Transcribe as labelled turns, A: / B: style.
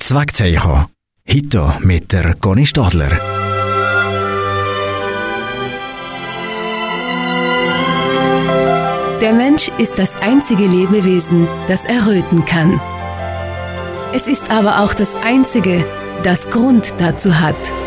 A: Zwackzeichen. Heute mit der Conny Stadler.
B: Der Mensch ist das einzige Lebewesen, das erröten kann. Es ist aber auch das einzige, das Grund dazu hat.